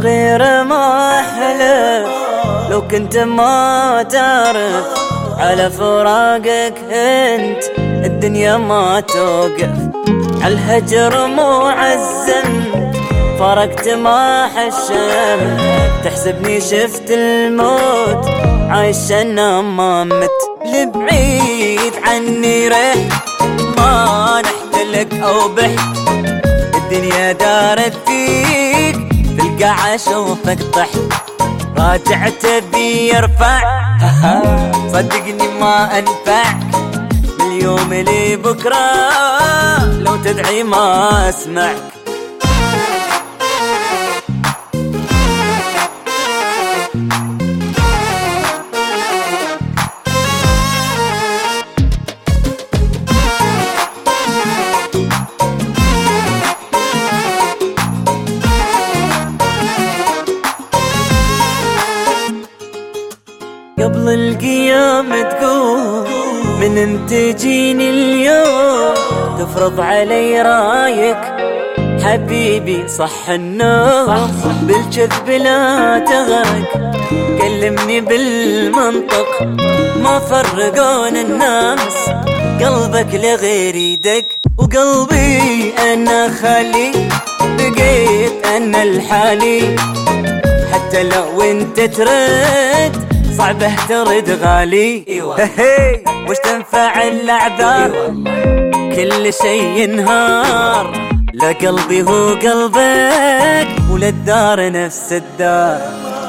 غير ما أحلى لو كنت ما تعرف على فراقك انت الدنيا ما توقف. عالهجر مو عالزن فرقت ما حشم، تحسبني شفت الموت عايش انا ما مت. لبعيد عني رحت ما نحتلك او بحت، الدنيا دارت فيك في القاع اشوفك طحت. راجع تبي يرفع صدقني ما انفعك، اليوم لي بكره لو تدعي ما اسمعك. قبل القيام تقول من انت جيني اليوم، تفرض علي رايك حبيبي صح النوم. بالكذب لا تغرق كلمني بالمنطق، ما فرقون الناس قلبك لغيري دق. وقلبي انا خالي بقيت انا الحالي، حتى لو انت ترد صعبه ترد غالي. وش تنفع الاعذار كل شي ينهار، لا قلبي هو قلبك ولا الدار نفس الدار.